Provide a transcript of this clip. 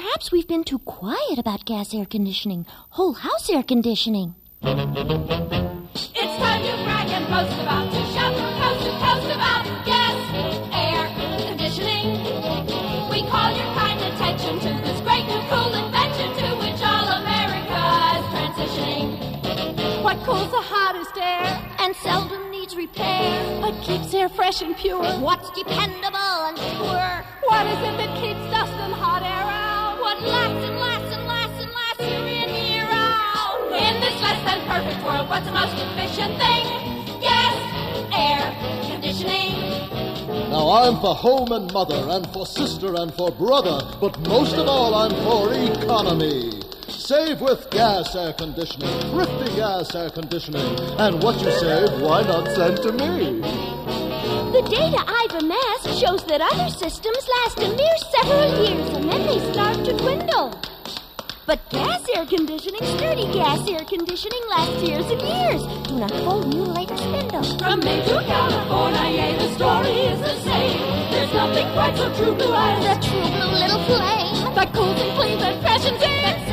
Perhaps we've been too quiet about gas air conditioning, whole house air conditioning. It's time to brag and boast about, to shout from coast to coast about gas air conditioning. We call your kind attention to this great new cool invention to which all America is transitioning. What cools the hottest air And seldom needs repair. but keeps air fresh and pure? What's dependable and sure? What is it that keeps dust and hot air out? What lasts and lasts and lasts and lasts year in, year out? In this less than perfect world, what's the most efficient thing? Gas air conditioning. Now I'm for home and mother, and for sister and for brother, but most of all I'm for economy. Save with gas air conditioning, thrifty gas air conditioning, and what you save, why not send to me? The data I've amassed shows that other systems last a mere several years and then they start to dwindle. But gas air conditioning, sturdy gas air conditioning, lasts years and years. Do not fold, mutilate, or spindle. From Maine to California, yeah, the story is the same. There's nothing quite so true blue eyes. The true blue little flame that cools and cleans and freshens in.